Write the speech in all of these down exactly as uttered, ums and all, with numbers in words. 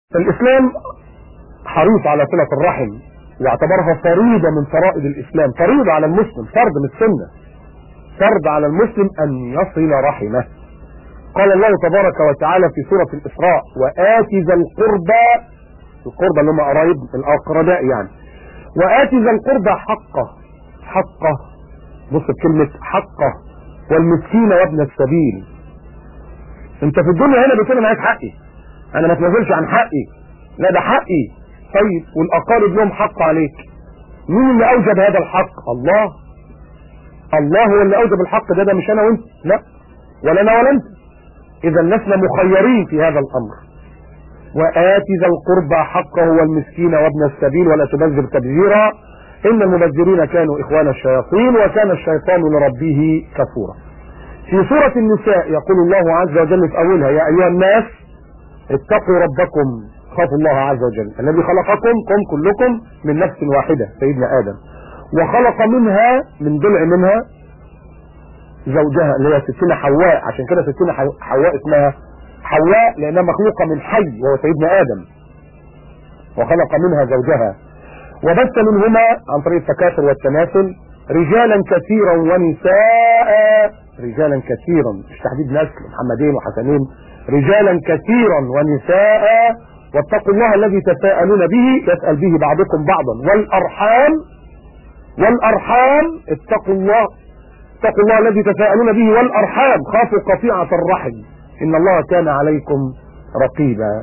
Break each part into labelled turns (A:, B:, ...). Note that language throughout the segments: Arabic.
A: فالإسلام حريص على صلة الرحم واعتبرها فريضة من فرائض الإسلام، فريضة على المسلم، فرض من السنة، فرض على المسلم أن يصل رحمه. قال الله تبارك وتعالى في سورة الإسراء: وآت ذا القربى، القربى اللي هم قرايب الأقرباء يعني، وآت ذا القربى حقه، حقه بص بكلمة حقه، والمسكين وابن السبيل. انت في الدنيا هنا بتقول انا عايز حقي، انا ما اتنازلش عن حقي، لا ده حقي. طيب والاقارب لهم حق عليك، مين اللي اوجب هذا الحق؟ الله. الله هو اللي اوجب الحق ده، ده مش انا وانت، لا، ولا انا ولا انت. اذا لسنا مخيرين في هذا الامر. وآت ذا القربى حقه والمسكين وابن السبيل ولا تبذر تبذيرا ان المبذرين كانوا اخوان الشياطين وكان الشيطان لربه كفورا. في سورة النساء يقول الله عز وجل في اولها: يا ايها الناس اتقوا ربكم، خافوا الله عز وجل الذي خلقكم كم كلكم من نفس واحدة، سيدنا آدم، وخلق منها من ضلع منها زوجها اللي هي ستنا حواء. عشان كده ستنا حواء اسمها حواء لأنها مخلوقة من حي وهو سيدنا آدم، وخلق منها زوجها وبث منهما عن طريق التكاثر والتناسل رجالا كثيرا ونساء، رجالا كثيرا مش تحديد نسل محمدين وحسنين، رجالا كثيرا ونساء، واتقوا الله الذي تساءلون به، يسأل به بعضكم بعضا، والأرحام، والأرحام اتقوا الله، اتقوا الله الذي تساءلون به والأرحام، خافوا قطيعة الرحم إن الله كان عليكم رقيبا.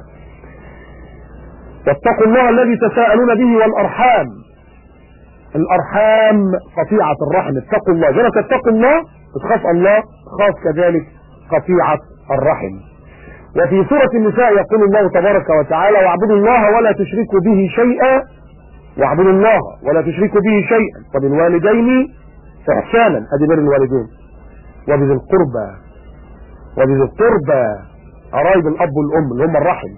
A: واتقوا الله الذي تساءلون به والأرحام، الأرحام قطيعة الرحم، اتقوا الله، زي ما تتقوا الله بتخاف الله، خاف كذلك قطيعة الرحم. وفي سورة النساء يقول الله تبارك وتعالى: واعبدوا الله ولا تشركوا به شيئا، واعبدوا الله ولا تشركوا به شيئا، وبالوالدين إحسانا، أدي بر الوالدين، وبذي القربى، وبذي القربى قرايب الأب والأم اللي هم الرحم،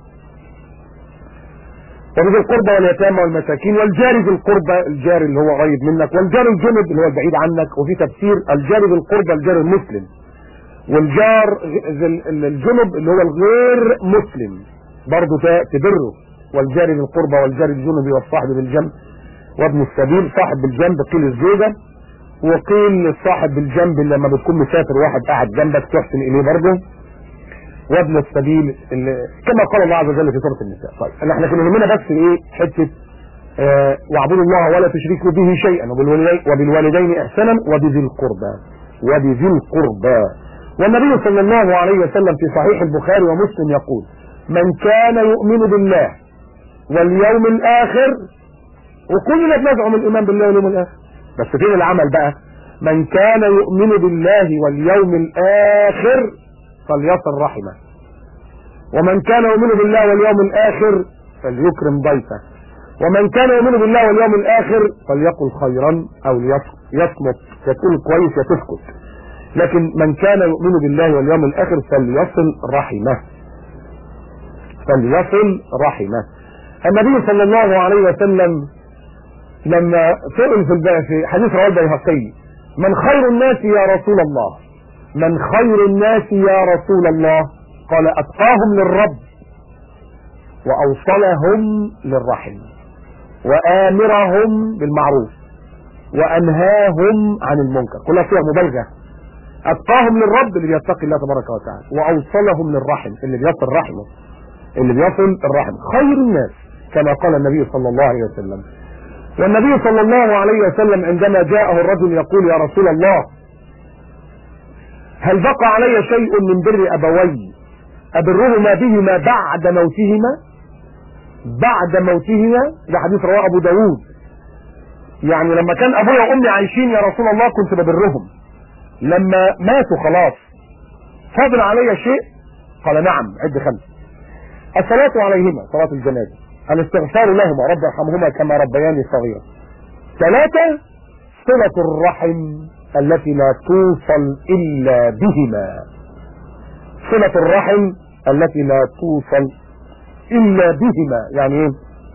A: وبذي القربى واليتامى والمساكين، والجار ذي القربى الجار اللي هو قريب منك، والجار الجنب اللي هو البعيد عنك. وفي تفسير الجار ذي القربى الجار المسلم، والجار الجنب اللي هو الغير مسلم برضه تبره، والجار ذي القربى والجار الجنب والصاحب بالجنب وابن السبيل. صاحب بالجنب قيل الزوجة، وقيل الصاحب بالجنب لما بتكون مسافر واحد قاعد جنبك تحسن اليه برضه، وابن السبيل اللي كما قال الله عز وجل في سورة النساء. طيب احنا كنا يهمنا بس ايه حته اه واعبدوا الله ولا تشركوا به شيئا، وبالوالدين, وبالوالدين احسانا، وبذي القربى، وبذي القربى. والنبي صلى الله عليه وسلم في صحيح البخاري ومسلم يقول: من كان يؤمن بالله واليوم الاخر، وكلنا بنزعم الايمان بالله واليوم الاخر، بس فين العمل بقى؟ من كان يؤمن بالله واليوم الاخر فليصل رحمه، ومن كان يؤمن بالله واليوم الاخر فليكرم ضيفه، ومن كان يؤمن بالله واليوم الاخر فليقل خيرا او يصمت، يقول كويس يا تسكت، لكن من كان يؤمن بالله واليوم الاخر فليصل رحمه، فليصل رحمه. النبي صلى الله عليه وسلم لما سئل في في حديث رواه البيهقي: من خير الناس يا رسول الله، من خير الناس يا رسول الله؟ قال: اتقاهم للرب، واوصلهم للرحم، وامرهم بالمعروف، وانهاهم عن المنكر. كلها فيها مبالغه. اتقاهم للرب اللي بيتقي الله تبارك وتعالى، واوصلهم للرحم اللي بيصل رحمه، اللي بيصل الرحم. خير الناس كما قال النبي صلى الله عليه وسلم. والنبي صلى الله عليه وسلم عندما جاءه الرجل يقول: يا رسول الله، هل بقى علي شيء من بر أبوي أبرهما بهما بعد موتهما؟ بعد موتهما، ده حديث رواه أبو داود. يعني لما كان أبويا وأمي عايشين يا رسول الله كنت ببرهم، لما ماتوا خلاص فاضل علي شيء؟ قال: نعم، عد خمسة: الصلاة عليهما، صلاة الجنازة، الاستغفار لهما، رب ارحمهما كما ربياني صغيرا. ثلاثة: صلة الرحم التي لا توصل إلا بهما، صلة الرحم التي لا توصل إلا بهما. يعني ايه؟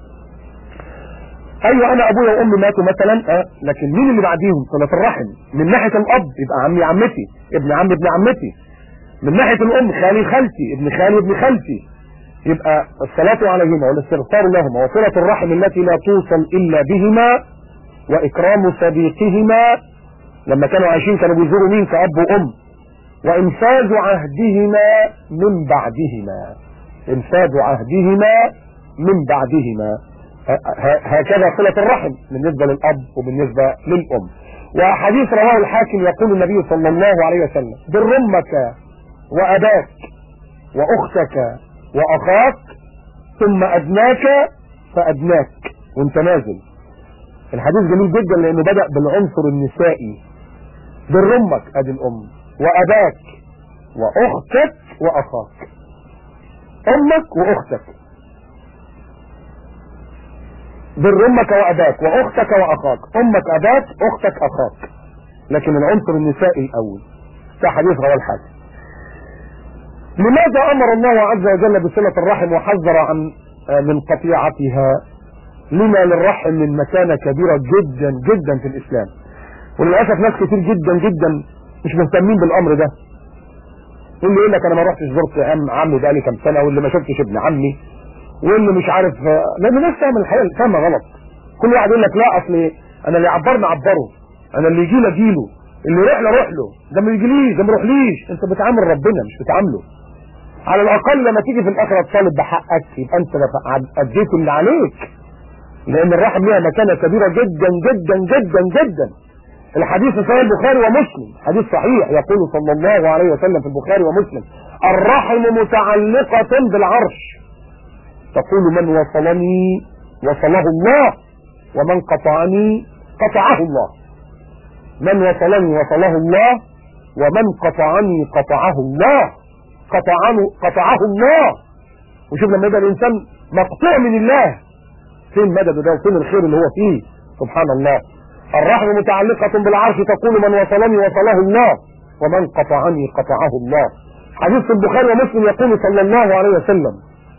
A: ايوه انا ابويا وامي ماتوا مثلا، اه لكن مين اللي بعديهم؟ صلة الرحم. من ناحية الاب يبقى عمي عمتي، ابن عمي ابن عمتي. من ناحية الام خالي خالتي، ابن خالي ابن خالتي. يبقى الصلاة عليهما والاستغفار لهما وصلة الرحم التي لا توصل إلا بهما وإكرام صديقهما، لما كانوا عايشين كانوا بيزوروا مين كأب وأم، وإنفاذ عهدهما من بعدهما، إنفاذ عهدهما من بعدهما. هكذا صلة الرحم بالنسبة للأب وبالنسبة للأم. وحديث رواه الحاكم يقول النبي صلى الله عليه وسلم: بر أمك وأباك وأختك وأخاك ثم أدناك فأدناك، وانت نازل. الحديث جميل جدا لأنه بدأ بالعنصر النسائي. بر أمك أدي الأم، وأباك وأختك وأخاك، أمك وأختك، بر أمك وأباك وأختك وأخاك، أمك أباك أختك أخاك، لكن العنصر النسائي الأول. ده حديث رواه الحاكم. لماذا أمر الله عز وجل بصلة الرحم وحذر عن من قطيعتها؟ لما للرحم من مكانة كبيرة جدا جدا في الإسلام، وللأسف ناس كتير جدا جدا مش مهتمين بالأمر ده. واللي يقول لك أنا ما رحتش زرت عم عمي بقالي كام سنة، واللي ما شفتش ابن عمي، واللي مش عارف، لأن الناس تعمل الحقيقة فاهمة غلط. كل واحد يقول لك لا أصل أنا اللي يعبرني عبره، أنا اللي يجي لي أجيله، اللي يروح له أروح له، ده ما يجيليش، ده ما يروحليش. أنت بتعامل ربنا مش بتعامله. على الأقل لما تيجي في الآخرة تطالب بحقك يبقى أنت أديت اللي عليك، لأن الرحم لها مكانة كبيرة جدا جدا جدا جدا. الحديث في صحيح البخاري ومسلم، حديث صحيح، يقول صلى الله عليه وسلم في البخاري ومسلم: الرحم متعلقة بالعرش، تقول من وصلني وصله الله ومن قطعني قطعه الله. من وصلني وصله الله ومن قطعني قطعه الله، قطعنه قطعه الله. وشوف لما يبقى الإنسان مقطوع من الله، فين مدده ده وفين الخير اللي هو فيه؟ سبحان الله. الرحم متعلقة بالعرش، تقول من وصلني وصله الله ومن قطعني قطعه الله. حديث البخاري ومسلم يقول صلى الله عليه وسلم: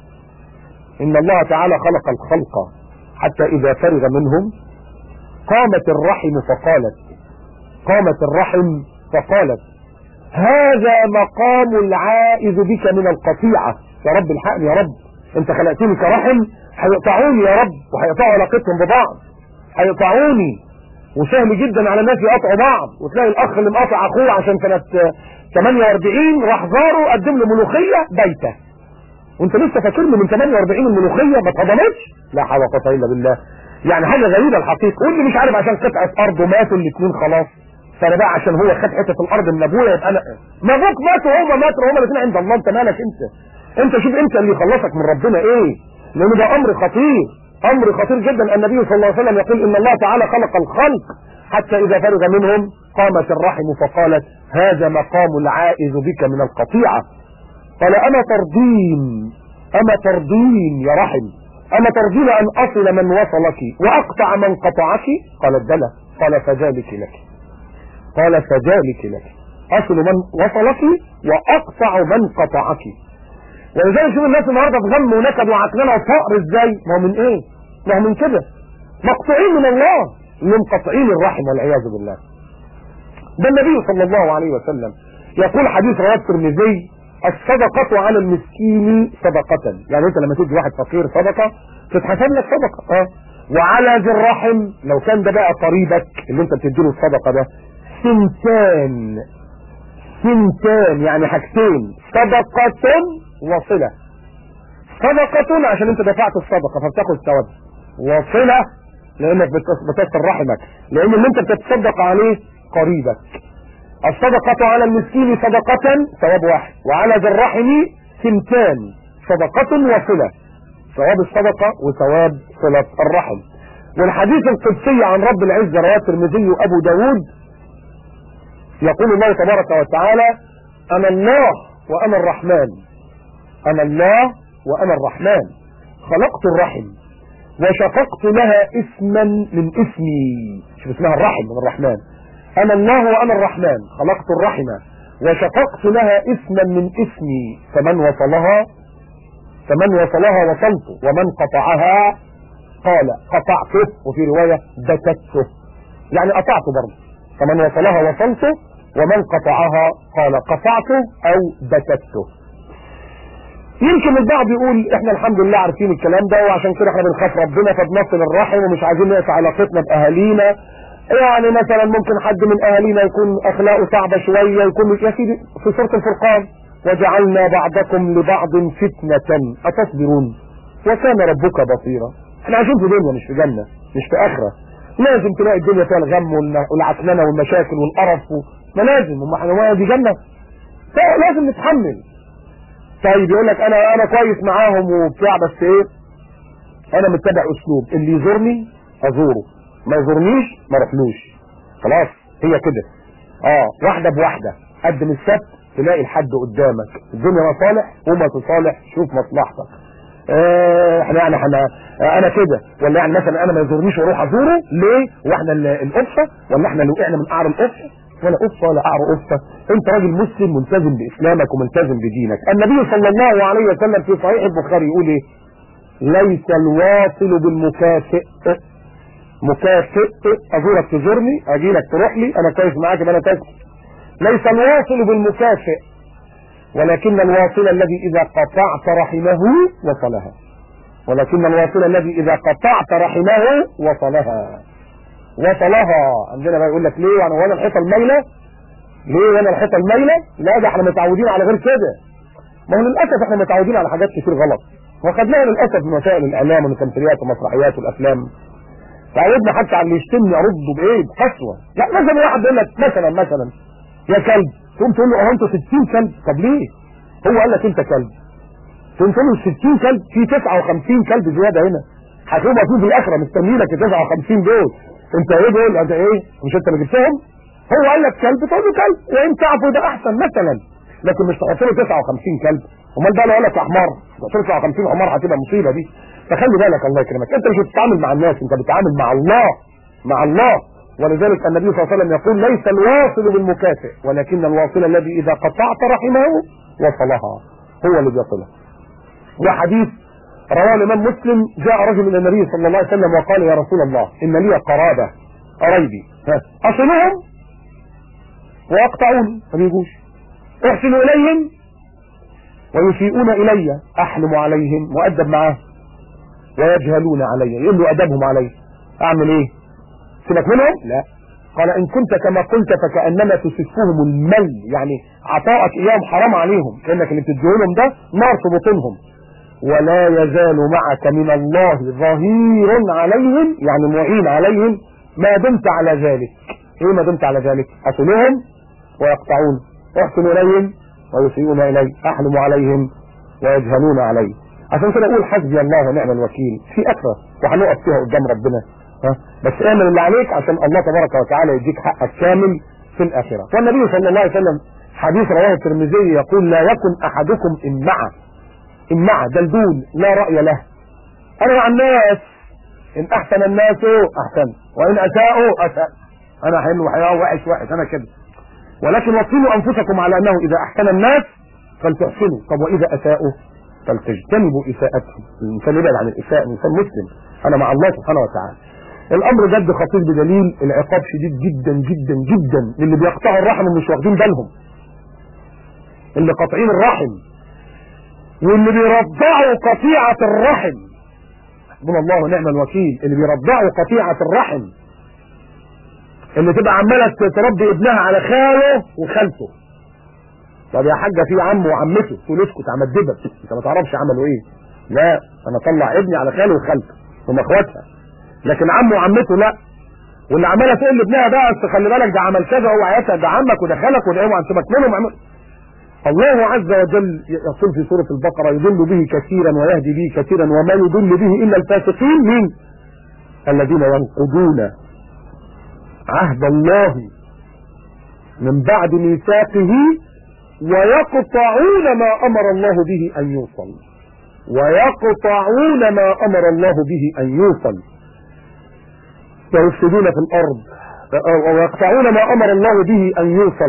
A: إن الله تعالى خلق الخلق حتى إذا فرغ منهم قامت الرحم فقالت قامت الرحم فقالت هذا مقام العائذ بك من القطيعة. يا رب الحقني، يا رب انت خلقتني كرحم، هيقطعوني يا رب، وهيقطعوا علاقتهم ببعض، هيقطعوني. وسهل جدا على الناس يقطعوا بعض، وتلاقي الاخ اللي مقاطع اخوه عشان سنة ثمانية وأربعين راح زاره قدم له ملوخية بايته، وانت لسه فاكرني من ثمانية وأربعين الملوخية ما اتهضمتش. لا حول ولا قوة الا بالله. يعني حاجة غريبة الحقيقة. واللي مش عارف عشان قطعة ارض وماتوا الاثنين خلاص، فانا بقى عشان هو خد حته الارض من ابويا يبقى انا ما ابوك مات وهو مات وهما الاثنين عند الله. انت مالك انت؟ انت شوف انت اللي يخلصك من ربنا ايه، لان ده امر خطير، امر خطير جدا. النبي صلى الله عليه وسلم يقول: ان الله تعالى خلق الخلق حتى اذا فرغ منهم قامت الرحم فقالت هذا مقام العائذ بك من القطيعة. قال: اما ترضين اما ترضين يا رحم، اما ترضين ان اصل من وصلك واقطع من قطعك؟ قالت بلى. قال: فذلك لك قال فذلك لك اصل من وصلك واقطع من قطعك. ولذلك شوف الناس النهارده في غم ونكد وعكننه وفقر ازاي. ما هو من ايه؟ ما هو من كده، مقطوعين من الله، منقطعين الرحم والعياذ بالله. ده النبي صلى الله عليه وسلم يقول، حديث رواه الترمذي: الصدقة على المسكين صدقة. يعني انت لما تدي واحد فقير صدقة تتحسب لك صدقة. اه وعلى ذي الرحم، لو كان ده بقى قريبك اللي انت بتديله الصدقة ده، سنتان سنتان يعني حاجتين، صدقة وصلة. صدقة عشان انت دفعت الصدقة فبتاخد ثواب، وصلة لانك بتصل رحمك، لان اللي انت بتتصدق عليه قريبك. الصدقة على المسكين صدقة ثواب واحد، وعلى ذي الرحم سنتان، صدقة وصلة، ثواب الصدقة وثواب صلة الرحم. والحديث القدسي عن رب العزة رواه الترمذي وابو داود، يقول الله تبارك وتعالى: انا الله وانا الرحمن، انا الله وانا الرحمن، خلقت الرحم وشققت لها اسما من اسمي. شوف اسمها الرحم من الرحمن. انا الله وانا الرحمن، خلقت الرحم وشققت لها اسما من اسمي، فمن وصلها فمن وصلها وصلته، ومن قطعها قال قطعته، وفي رواية بتته، يعني قطعته برضه. فمن وصلها وصلته، ومن قطعها قال قطعته او بتته. يمكن البعض يقول احنا الحمد لله عارفين الكلام ده وعشان كده احنا بنخاف ربنا فبنصل الرحم ومش عايزين نقطع علاقتنا باهالينا. يعني مثلا ممكن حد من اهالينا يكون اخلاقه صعبه شويه يكون يا سيدي في سوره الفرقان وجعلنا بعضكم لبعض فتنه اتصبرون وكان ربك بصيرا. احنا عايشين في دنيا مش في جنه مش في اخره. لازم تلاقي الدنيا فيها الغم والعكننه والمشاكل والقرف ما لازم هم احنا دي جنه لازم نتحمل. طيب يقول لك انا انا كويس معاهم وبتاع بس ايه انا متبع اسلوب اللي يزورني ازوره ما يزورنيش ما اروحلوش. خلاص هي كده. اه واحده بواحده قدم السبت تلاقي الحد قدامك الدنيا مصالح وما تصالح شوف مصلحتك. اه احنا يعني احنا اه انا كده ولا يعني مثلا انا ما يزورنيش واروح ازوره ليه واحنا القفه ولا احنا اللي وقعنا من قعر القفه ولا قفه ولا قعر قفه. انت راجل مسلم ملتزم باسلامك وملتزم بدينك. النبي صلى الله عليه وسلم في صحيح البخاري يقول ايه ليس الواصل بالمكافئ. مكافئ ازورك تزورني اجي لك تروح لي انا كويس معاك انا كويس. ليس الواصل بالمكافئ ولكن الواصل الذي اذا قطعت رحمه وصلها. ولكن الواصل الذي اذا قطعت رحمه وصلها وصلها. عندنا بقى يقول لك ليه يعني وانا الحيطه المايله ليه وانا الحيطه المايله لا ده احنا متعودين على غير كده. ما هو للاسف احنا متعودين على حاجات كتير غلط وخدناها للاسف من وسائل الاعلام والتمثيليات والمسرحيات والافلام. تعودنا حتى على اللي يشتمني ارده بايه بقسوه. لا مثلا واحد يقول لك مثلا مثلا يا كلب تقوم تقول له اه انت ستين كلب. طب ليه هو قال لك انت كلب تقوم تقول له ستين كلب في تسعة وخمسين كلب زياده هنا هتبقى في الاخره مستنيينك ال تسعة وخمسين دول. انت ايه دول انت ايه مش انت اللي جبتهم. هو قال لك كلب تقول له كلب وان تعفو ده احسن مثلا لكن مش تحط له تسعة وخمسين كلب. امال ده لو قال لك يا حمار تحط له تسعة وخمسين حمار هتبقى مصيبه دي. فخلي بالك الله يكرمك انت مش بتتعامل مع الناس انت بتتعامل مع الله مع الله. ولذلك النبي صلى الله عليه وسلم يقول ليس الواصل بالمكافئ ولكن الواصل الذي اذا قطعت رحمه وصلها هو اللي بيصلها. وحديث رواه الامام مسلم جاء رجل الى النبي صلى الله عليه وسلم وقال يا رسول الله ان لي قرابه قرايبي اصلهم ويقطعون ما بيجوش احسن اليهم ويسيئون الي احلم عليهم مؤدب معاهم ويجهلون علي يقول له ادبهم علي اعمل ايه سيبك منهم لا. قال ان كنت كما قلت فكانما تسفهم المل يعني عطاءك اياهم حرام عليهم كانك اللي بتديهولهم ده نار في بطونهم. ولا يزال معك من الله ظهير عليهم يعني معين عليهم ما دمت على ذلك. ايه ما دمت على ذلك اصلهم ويقطعون احسن اليهم ويسيئون الي احلم عليهم ويجهلون علي. عشان كده اقول حسبي الله ونعم الوكيل في اخره وهنقف فيها قدام ربنا ها بس اعمل اللي عليك عشان الله تبارك وتعالى يديك حقك كامل في الاخره. والنبي صلى الله عليه وسلم حديث رواه الترمذي يقول لا يكن احدكم امعه امعه دلدول لا راي له. انا مع الناس ان احسن الناس احسن وان اساءوا اساء انا حلو وحياه وحش وحش انا كده. ولكن وصلوا انفسكم على انه اذا احسن الناس فلتحسنوا طب واذا اساءوا فلتجتنبوا اساءتهم. الانسان يبعد عن الاساءه الانسان مسلم انا مع الله سبحانه وتعالى. الامر جد خطير بدليل العقاب شديد جدا جدا جدا للي بيقطعوا الرحم ومش واخدين بالهم اللي قاطعين الرحم واللي بيرضعوا قطيعه الرحم. حسبنا الله ونعم الوكيل. اللي بيرضعوا قطيعه الرحم اللي تبقى عماله تربي ابنها على خاله وخالته. طب يا حاجه في عمه وعمته تقول اسكت عمدبك انت ما تعرفش عملوا ايه. لا انا اطلع ابني على خاله وخالته هم اخواتها لكن عمه وعمته لا. واللي عماله تقول لابنها بقى اصل خلي بالك ده عمل كذا هو عياتها ده عمك وده خالك وده اوعى تسيبك منهم عمل. الله عز وجل يقول في سوره البقره يضل به كثيرا ويهدي به كثيرا وما يضل به الا الفاسقين مين الذين ينقضون عهد الله من بعد ميثاقه ويقطعون ما امر الله به ان يوصل ويقطعون ما امر الله به ان يوصل ويفسدون في الارض ويقطعون ما امر الله به ان يوصل.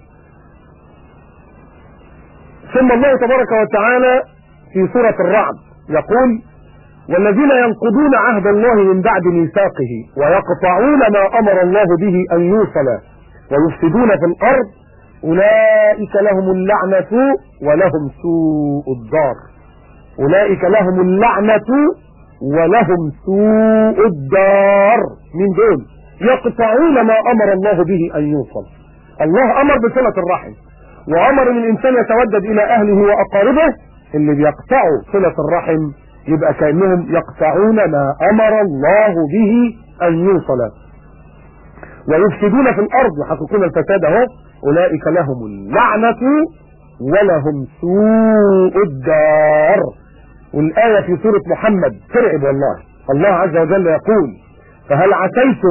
A: ثم الله تبارك وتعالى في سورة الرعد يقول والذين ينقضون عهد الله من بعد ميثاقه ويقطعون ما امر الله به ان يوصل ويفسدون في الارض أولئك لهم اللعنة ولهم سوء الدار. أولئك لهم اللعنة ولهم سوء الدار. من دول؟ يقطعون ما أمر الله به أن يوصل. الله أمر بصلة الرحم، وأمر ان الإنسان يتودد إلى أهله وأقاربه. اللي بيقطعوا صلة الرحم يبقى كأنهم يقطعون ما أمر الله به أن يوصل، ويفسدون في الأرض يحققون الفساد. اهو أولئك لهم اللعنة ولهم سوء الدار. والآية في سورة محمد ترعب والله. الله عز وجل يقول: فهل عسيتم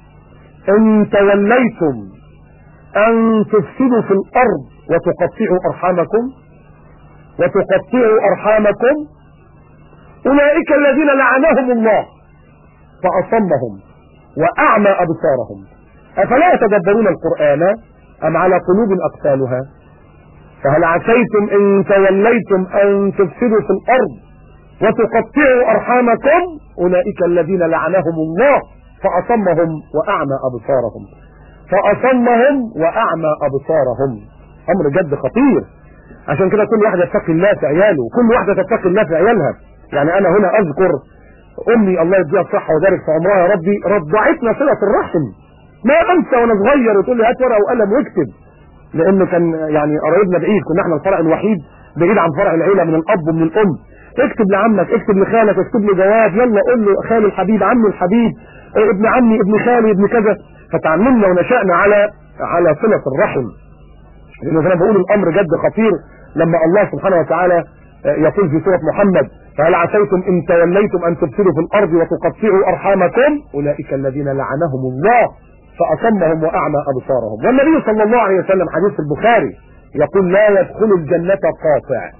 A: إن توليتم أن تفسدوا في الأرض وتقطعوا أرحامكم وتقطعوا أرحامكم أولئك الذين لعنهم الله فأصمهم وأعمى أبصارهم أفلا يتدبرون القرآن أم على قلوب أقفالها. فهل عسيتم إن توليتم أن تفسدوا في الأرض وتقطعوا أرحامكم أولئك الذين لعنهم الله فأصمهم وأعمى أبصارهم فأصمهم وأعمى أبصارهم. أمر جد خطير. عشان كده كل واحد يتقي الله في عياله، وكل واحدة تتقي الله في عيالها. يعني أنا هنا أذكر أمي الله يديها الصحة ويبارك في عمرها يا ربي، رضعتنا صلة الرحم. ما أنسى وأنا صغير وتقول لي هات ورقة وقلم واكتب، لأنه كان يعني قرايبنا بعيد، كنا احنا الفرع الوحيد بعيد عن فرع العيلة من الأب ومن الأم. اكتب لعمك، اكتب لخالك، اكتب له جواب، يلا قول له خالي الحبيب، عمي الحبيب، ابن عمي، ابن خالي، ابن كذا. فتعلمنا ونشأنا على على صلة الرحم. لأنه زي ما بقول الأمر جد خطير لما الله سبحانه وتعالى يقول في سورة محمد: فهل عسيتم إن توليتم أن تفسدوا في الأرض وتقطعوا أرحامكم أولئك الذين لعنهم الله فأصمهم وأعمى أبصارهم. والنبي صلى الله عليه وسلم حديث البخاري يقول: لا يدخل الجنة قاطع.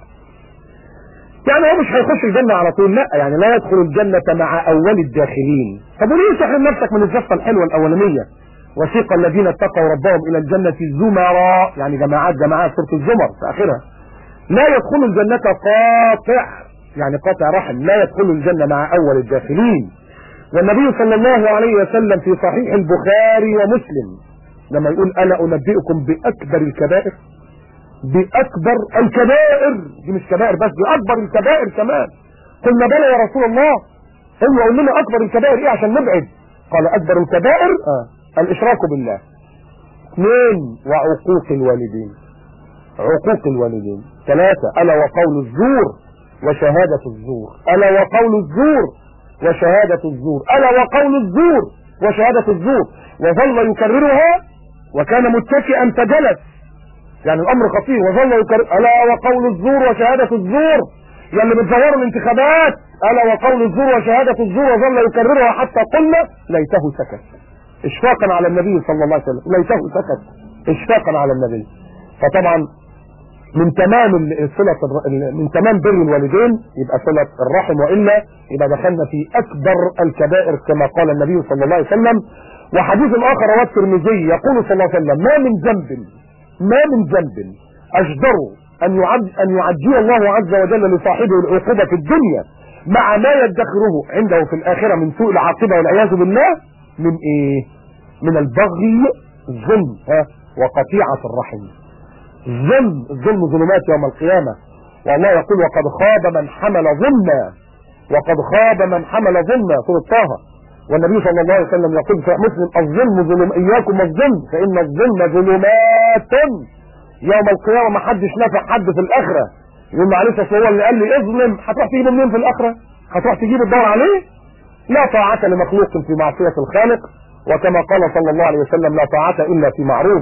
A: يعني هو مش هيخش الجنة على طول، لا، يعني لا يدخل الجنة مع أول الداخلين. طب وليه تحرم نفسك من الزفة الحلوة الأولانية؟ وسيق الذين اتقوا ربهم إلى الجنة زمرا، يعني جماعات جماعات، سورة الزمر في آخرها. لا يدخل الجنة قاطع، يعني قاطع رحم، لا يدخل الجنة مع أول الداخلين. والنبي صلى الله عليه وسلم في صحيح البخاري ومسلم لما يقول: ألا أنبئكم بأكبر الكبائر؟ بأكبر الكبائر، دي مش كبائر بس، دي أكبر الكبائر كمان. قلنا: بلى يا رسول الله، هو يقول لنا أكبر الكبائر إيه عشان نبعد؟ قال: أكبر الكبائر آه. الإشراك بالله. اثنين: وعقوق الوالدين. عقوق الوالدين. ثلاثة: ألا وقول الزور وشهادة الزور. ألا وقول الزور وشهادة الزور. ألا وقول الزور وشهادة الزور. وظل يكررها وكان متكئا فجلس، يعني الأمر خطير. وظل يكرر: ألا وقول الزور وشهادة الزور. يعني بتزوروا الانتخابات: ألا وقول الزور وشهادة الزور. وظل يكررها حتى قلنا: ليته سكت، اشفاقا على النبي صلى الله عليه وسلم. ليته سكت اشفاقا على النبي. فطبعا من تمام صلة من تمام بر الوالدين يبقى صلة الرحم، وإلا يبقى دخلنا في أكبر الكبائر كما قال النبي صلى الله عليه وسلم. وحديث آخر رواه الترمذي يقول صلى الله عليه وسلم: ما من ذنب ما من ذنب أجدر أن يعد أن يعجل الله عز وجل لصاحبه العقوبة في الدنيا مع ما يدخره عنده في الآخرة من سوء العاقبة والعياذ بالله من إيه؟ من البغي، الظلم ها وقطيعة الرحم. الظلم الظلم ظلمات يوم القيامة. والله يقول: وقد خاب من حمل ظلما، وقد خاب من حمل ظلما، سورة طه. والنبي صلى الله عليه وسلم يقول في مسلم: الظلم ظلم، إياكم الظلم فإن الظلم ظلمات يوم القيامة. ما حدش نافع حد في الآخرة. يقول: معلش اصل هو اللي قال لي اظلم، هتروح تجيبه منين في الآخرة؟ هتروح تجيب الدور عليه؟ لا طاعة لمخلوق في معصية الخالق، وكما قال صلى الله عليه وسلم: لا طاعة إلا في معروف.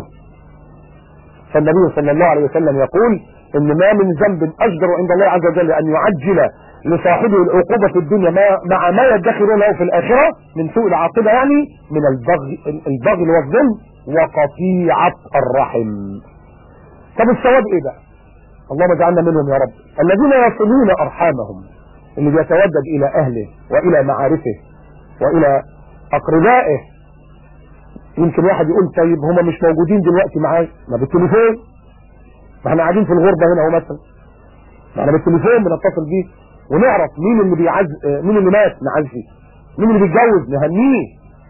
A: فالنبي صلى الله عليه وسلم يقول ان ما من ذنب اجدر عند الله عز وجل ان يعجل لصاحبه العقوبة في الدنيا مع ما يدخر له في الاخرة من سوء العاقبة، يعني من البغي البغي والظلم وقطيعة الرحم. طب الثواب ايه بقى؟ اللهم اجعلنا منهم يا رب. الذين يصلون ارحامهم، اللي بيتودد الى اهله والى معارفه والى اقربائه. يمكن واحد يقول: طيب هما مش موجودين دلوقتي معايا، ما بالتليفون، ما احنا قاعدين في الغربة هنا اهو مثلا، ما احنا بالتليفون بنتصل بيه ونعرف مين اللي بيعز، مين اللي مات نعزيه، مين اللي بيتجوز نهنيه.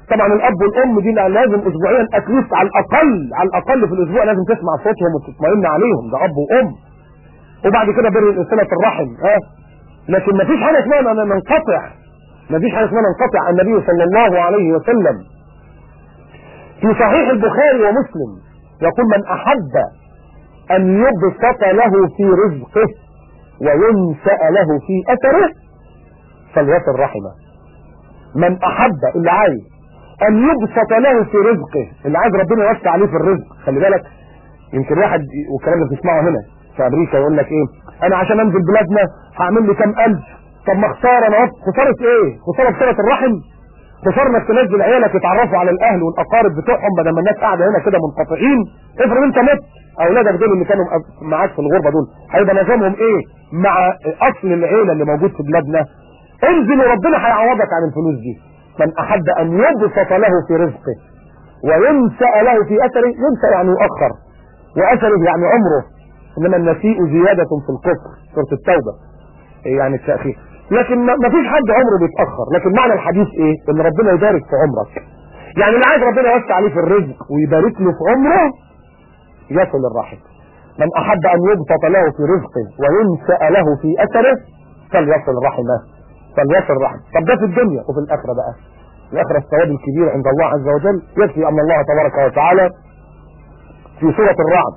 A: طبعا الاب والام دي لازم اسبوعيا اتليست على الاقل على الاقل في الاسبوع لازم تسمع صوتهم وتطمئن عليهم، ده اب وام. وبعد كده بر صله الرحم. ها أه؟ لكن ما فيش حاجه اسمها انا منقطع، ما فيش حاجه اسمها منقطع. النبي صلى الله عليه وسلم في صحيح البخاري ومسلم يقول من احب ان يبسط له في رزقه وينسأ له في اثره فليصل رحمه. من احب، اللي عايز ان يبسط له في رزقه، اللي عايز ربنا يوسع عليه في الرزق. خلي بالك يمكن واحد والكلام اللي بتسمعه هنا في امريكا يقول لك ايه، انا عشان انزل بلادنا هعمل لي كام الف، طب ما خساره انا. خساره ايه؟ خساره بصله الرحم؟ خساره انك تنزل عيالك يتعرفوا على الاهل والاقارب بتوعهم بدل ما الناس قاعده هنا كده منقطعين. افرض انت مت، اولادك دول اللي كانوا معاك في الغربه دول هيبقى نظامهم ايه مع اصل العيله اللي موجود في بلادنا؟ انزل وربنا هيعوضك عن الفلوس دي. من احب ان يبسط له في رزقه وينسأ له في اثره، ينسأ يعني يؤخر، واثره يعني عمره، انما النسيء زياده في الكفر، سوره التوبه يعني التاخير. لكن ما فيش حد عمره بيتاخر. لكن معنى الحديث ايه؟ ان ربنا يبارك في عمرك. يعني اللي عايز ربنا يوسع عليه في الرزق ويبارك له في عمره يصل الرحم. من احب ان يبسط له في رزقه وينسأ له في اثره فليصل رحمه، فليصل الرحم. طب ده في الدنيا. وفي الاخره بقى، الاخره الثواب الكبير عند الله عز وجل. يكفي ان الله تبارك وتعالى في سوره الرعد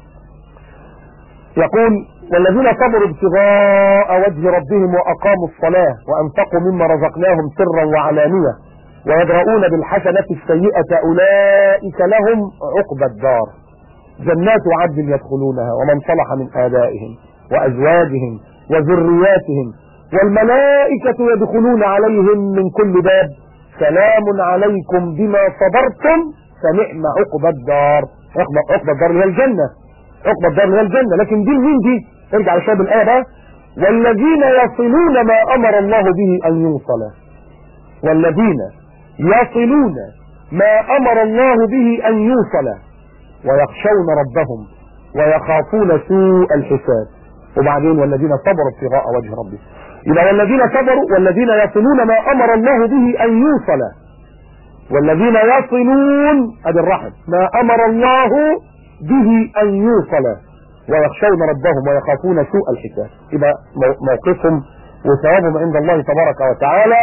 A: يقول والذين صبروا ابتغاء وجه ربهم واقاموا الصلاه وانفقوا مما رزقناهم سرا وعلانيه ويدرؤون بالحسنه السيئه اولئك لهم عقبى الدار جنات عدن يدخلونها ومن صلح من ابائهم وازواجهم وذرياتهم والملائكة يدخلون عليهم من كل باب سلام عليكم بما صبرتم فنعم عقبى الدار. عقبى الدار اللي هي الجنة، عقبى الدار اللي هي الجنة. لكن دي مين دي؟ ارجع لشاب الآية بقى. والذين يصلون ما أمر الله به أن يوصل، والذين يصلون ما أمر الله به أن يوصل ويخشون ربهم ويخافون سوء الحساب. وبعدين والذين صبروا ابتغاء وجه ربهم. يبقى والذين صبروا والذين يصلون ما امر الله به ان يوصل، والذين يصلون ادي الرحم ما امر الله به ان يوصل ويخشون ربهم ويخافون سوء الحساب. يبقى موقفهم وثوابهم عند الله تبارك وتعالى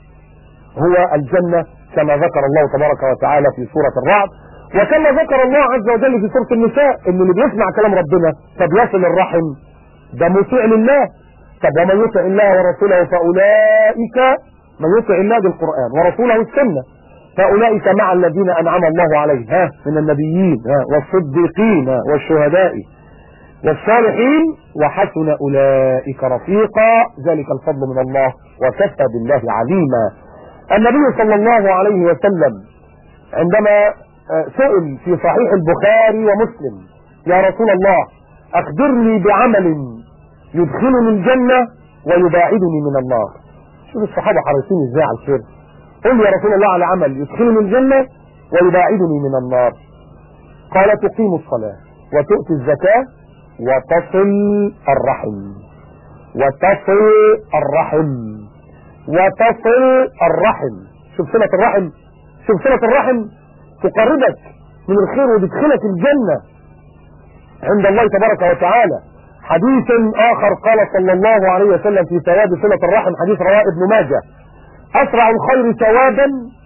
A: هو الجنة كما ذكر الله تبارك وتعالى في سورة الرعد، وكما ذكر الله عز وجل في سورة النساء ان اللي بيسمع كلام ربنا فبيصل الرحم ده مطيع لله. طب ومن يطع الله ورسوله فاولئك، من يطع الله بالقران ورسوله السنه فاولئك مع الذين انعم الله عليهم ها من النبيين ها والصديقين والشهداء والصالحين وحسن اولئك رفيقا ذلك الفضل من الله وكفى بالله عليما. النبي صلى الله عليه وسلم عندما سئل في صحيح البخاري ومسلم يا رسول الله اخبرني بعمل يدخلني الجنة ويباعدني من النار. شوف الصحابة حريصين ازاي على الخير. قل لي يا رسول الله على عمل يدخلني الجنة ويباعدني من النار. قال تقيم الصلاة وتؤتي الزكاة وتصل الرحم، وتصل الرحم، وتصل الرحم. شوف صلة الرحم، شوف صلة الرحم تقربك من الخير وتدخلك الجنة عند الله تبارك وتعالى. حديث آخر قال صلى الله عليه وسلم في ثواب صلة الرحم، حديث رواه ابن ماجه: أسرع الخير ثوابا،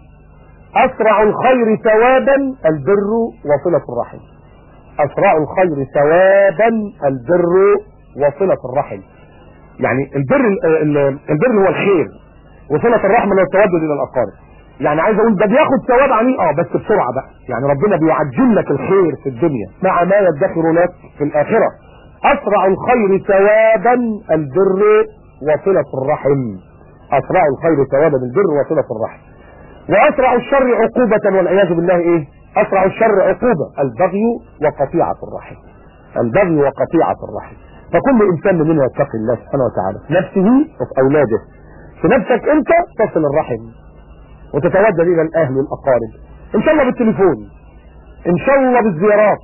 A: أسرع الخير ثوابا البر وصلة الرحم. أسرع الخير ثوابا البر وصلة الرحم. يعني البر البر هو الخير، وصلة الرحم هو التودد إلى الأقارب. يعني عايز أقول ده بياخد ثواب عني اه بس بسرعة بقى. يعني ربنا بيعجل لك الخير في الدنيا مع ما يدخر لك في الآخرة. أسرع الخير ثوابا البر وصلة الرحم. أسرع الخير ثوابا البر وصلة الرحم. وأسرع الشر عقوبة والعياذ بالله إيه؟ أسرع الشر عقوبة البغي وقطيعة الرحم. البغي وقطيعة الرحم. فكل إنسان مننا يتقي الله سبحانه وتعالى نفسه وفي أولاده. في نفسك أنت تصل الرحم وتتودد إلى الأهل والأقارب، إن شاء الله بالتليفون، إن شاء الله بالزيارات.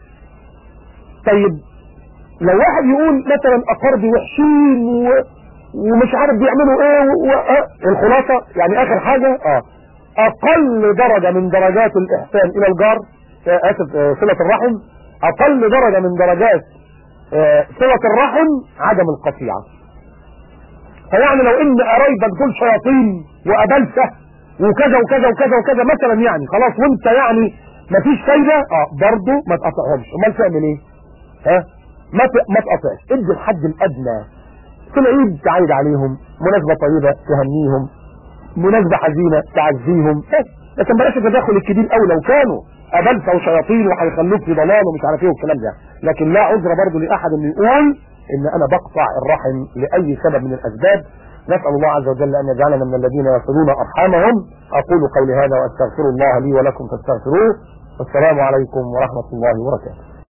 A: طيب لو واحد يقول مثلا أقاربي وحشين و... ومش عارف بيعملوا إيه و... و... الخلاصة يعني آخر حاجة آه اقل درجة من درجات الاحسان الى الجار، اسف صلة الرحم، اقل درجة من درجات صلة الرحم عدم القطيعة. فيعني لو ان قرايبك دول شياطين وقبلته وكذا وكذا وكذا وكذا مثلا، يعني خلاص وانت يعني مفيش فايدة، اه برضه ما تقطعهمش. امال تعمل ايه؟ ها ما ما تقطعش، ادي الحد الادنى. في العيد تعيد عليهم، مناسبة طيبة تهنيهم، مناسبة حزينة تعزيهم، لكن بلاش التدخل الكبير قوي لو كانوا قبلته وشياطين وهيخلوك في ضلال ومش عارف ايه والكلام ده. لكن لا عذر برضه لاحد انه يقول ان انا بقطع الرحم لاي سبب من الاسباب. نسأل الله عز وجل ان يجعلنا من الذين يصلون ارحامهم. اقول قولي هذا واستغفر الله لي ولكم فاستغفروه. والسلام عليكم ورحمة الله وبركاته.